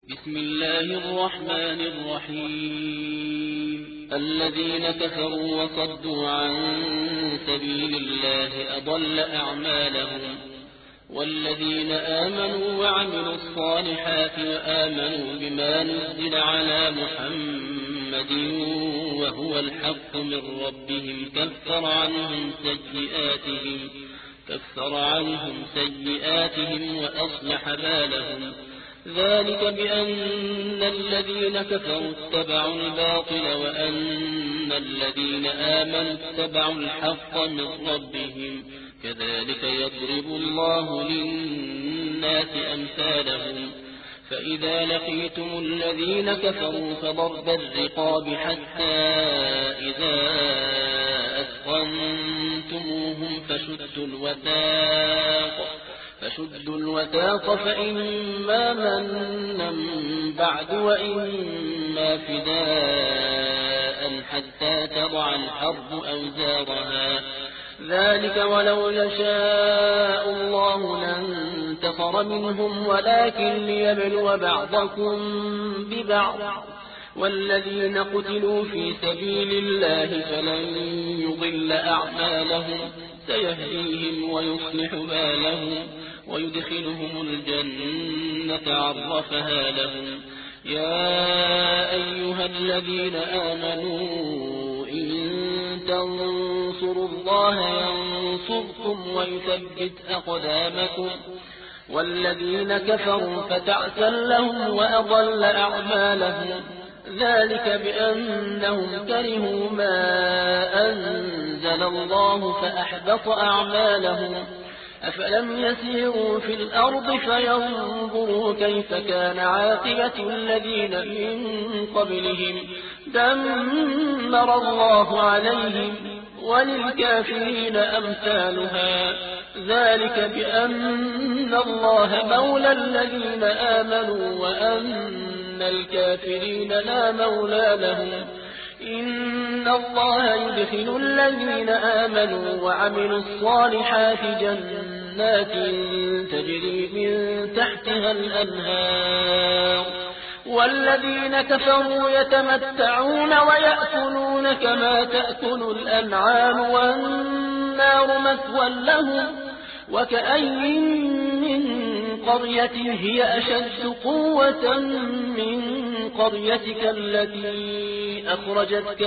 بسم الله الرحمن الرحيم الذين كفروا وصدوا عن سبيل الله أضل أعمالهم والذين آمنوا وعملوا الصالحات وآمنوا بما نزل على محمد وهو الحق من ربهم كفر عنهم سيئاتهم وأصلح بالهم ذلك بأن الذين كفروا اتبعوا الباطل وأن الذين آمنوا اتبعوا الحق من ربهم كذلك يضرب الله للناس أمثالهم فإذا لقيتم الذين كفروا فضرب الرقاب حتى إذا أثخنتموهم فشدوا الوثاق فإما منا بعد وإما فداء حتى تضع الحرب أوزارها ذلك ولو يشاء الله لانتصر منهم ولكن ليبلو بعضكم ببعض والذين قتلوا في سبيل الله فلن يضل أعمالهم سيهديهم ويصلح بالهم ويدخلهم الجنة عرفها لهم يا أيها الذين آمنوا إن تنصروا الله ينصركم ويثبت أقدامكم والذين كفروا فتعسا لهم وأضل أعمالهم ذلك بأنهم كرهوا ما أنزل الله فأحبط أعمالهم أفلم يسيروا في الأرض فينظروا كيف كان عاقبة الذين من قبلهم دمر الله عليهم وللكافرين أمثالها ذلك بأن الله مولى الذين آمنوا وأن الكافرين لا مولى لهم إن الله يدخل الذين آمنوا وعملوا الصالحات جنات تجري من تحتها الأنهار والذين كفروا يتمتعون ويأكلون كما تأكل الأنعام والنار مثوى لهم وكأي من قرية هي أشد قوة من قريتك التي أخرجتك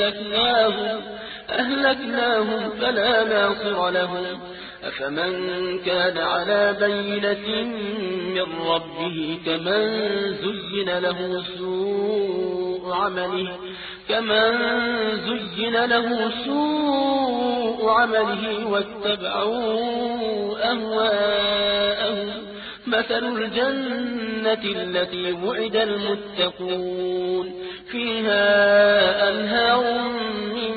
أهلكناهم فلا ناصر لهم أفمن كان على بينة من ربه كمن زين له سوء عمله واتبعوا أهواءهم مثل الجنة التي وعد المتقون فيها أنهار من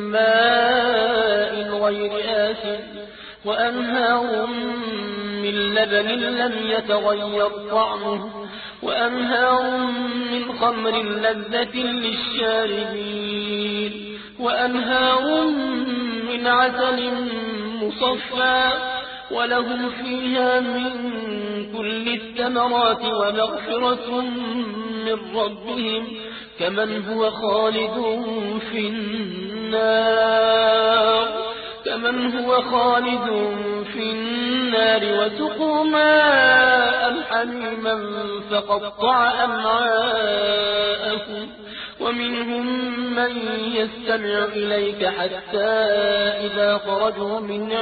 ماء غير آسن وأنهار من لبن لم يتغير طعمه وأنهار من خمر لذة للشاربين وأنهار من عسل مصفى ولهم فيها من كل الثمرات ومغفرة من ربهم كمن هو خالد في النار وسقوا ماء حميما فقطع أمعاءهم ومنهم من يستمع إليك حتى إذا خرجوا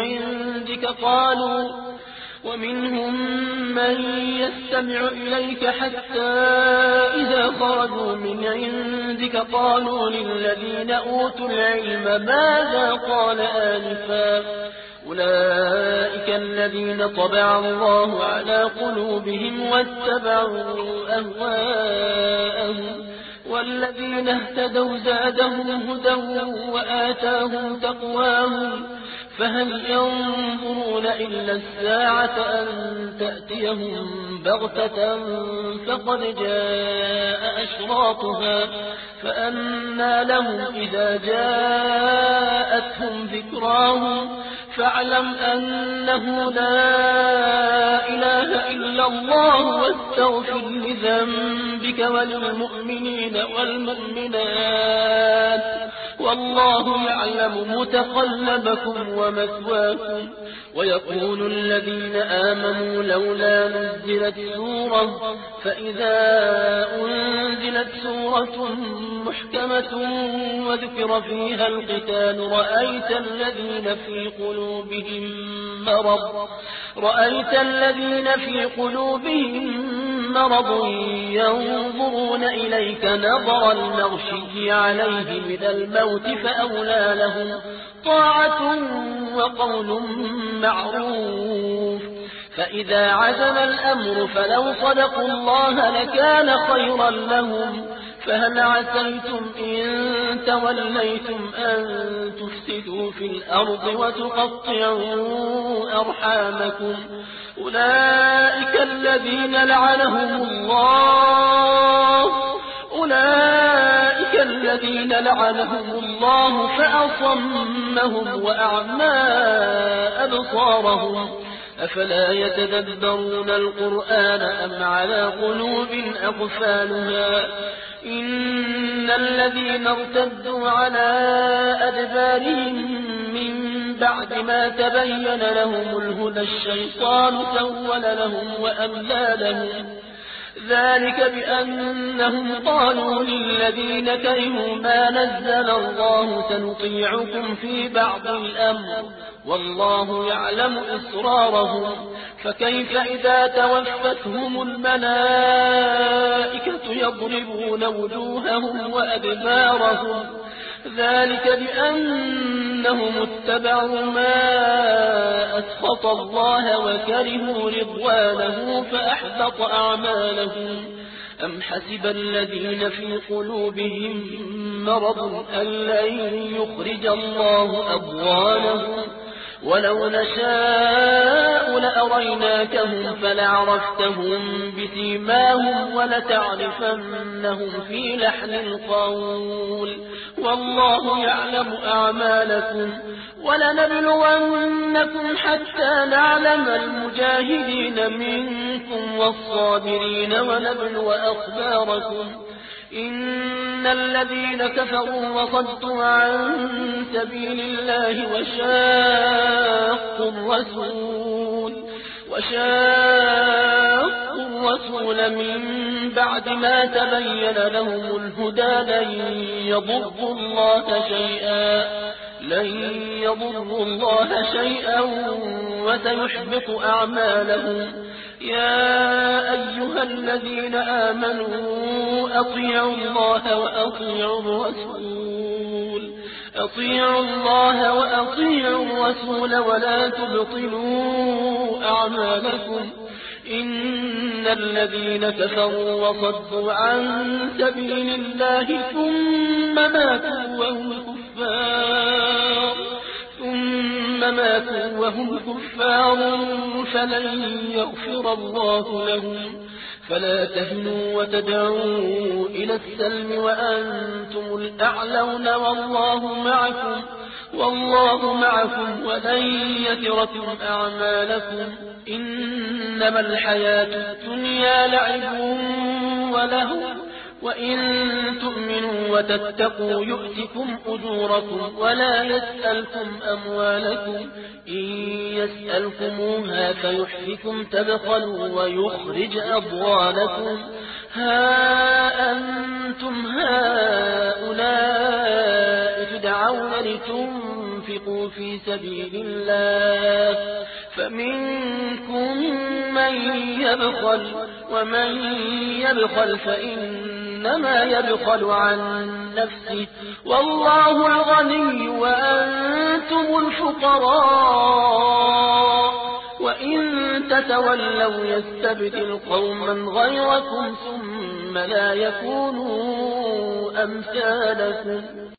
من عندك قالوا للذين أوتوا العلم ماذا قال آنفا أولئك الذين طبع الله على قلوبهم واتبعوا أهواءهم والذين اهتدوا زادهم هدى وآتاهم تقواهم فهل ينظرون إلا الساعة أن تأتيهم بغتة فقد جاء أشراطها فأنى لهم إذا جاءتهم ذكراهم فاعلم أنه لا إله إلا الله واستغفر لذنبك وللمؤمنين والمؤمنات والله يعلم متقلبكم ومثواكم. ويقول الذين آمنوا لولا نزلت سورة فإذا أنزلت سورة محكمة وذكر فيها القتال رأيت الذين في قلوبهم مرض ينظرون إليك نظر المغشي عليه من الموت فأولى لهم طاعة وقول معروف. فإذا عزم الأمر فلو صدقوا الله لكان خيرا لهم. فهل عسيتم إن توليتم أن تفسدوا في الأرض وتقطعوا أرحامكم أولئك الذين لعنهم الله فأصمهم وأعمى أبصارهم أفلا يتدبرون القرآن أم على قلوب أقفالها إن الذين ارتدوا على أدبارهم من بعد ما تبين لهم الهدى الشيطان سول لهم وأملى لهم ذلك بأنهم قالوا للذين كرهوا ما نزل الله سنطيعكم في بعض الأمر والله يعلم إسرارهم. فكيف إذا توفتهم الملائكة يضربون وجوههم وأدبارهم ذلك بأنهم اتبعوا ما أسخط الله وكرهوا رضوانه فأحبط أعمالهم. أم حسب الذين في قلوبهم مرض أن لن يخرج الله أضغانهم ولو نشاء لأريناكهم فلعرفتهم بسيماهم ولتعرفنهم في لحن القول والله يعلم أعمالكم. ولنبلونكم حتى نعلم المجاهدين منكم والصابرين ونبلو أخباركم. إن الذين كفروا وصدوا عن سبيل الله وشاقوا الرسول من بعد ما تبين لهم الهدى لن يضروا الله شيئا وسيحبط أعمالهم. يا أيها الذين آمنوا أطيعوا الله وأطيعوا الرسول ولا تبطلوا أعمالكم. إن الذين كفروا وصدوا عن سبيل الله ثم ماتوا وهم كفار فلن يغفر الله لهم. فلا تهنوا وتدعوا إلى السلم وأنتم الأعلون والله معكم ولن يتركم أعمالكم. إنما الحياة الدنيا لعب ولهو وإن تؤمنوا وتتقوا يؤتكم أجوركم ولا يسألكم أموالكم. إن يسألكموها فيحفكم تبخلوا ويخرج أضوانكم. ها أنتم هؤلاء تدعون لتنفقوا في سبيل الله فمنكم من يبخل ومن يبخل فإنما يبخل عن نفسه والله الغني وأنتم الفقراء وإن تتولوا يستبدل قوما غيركم ثم لا يكونوا أمثالكم.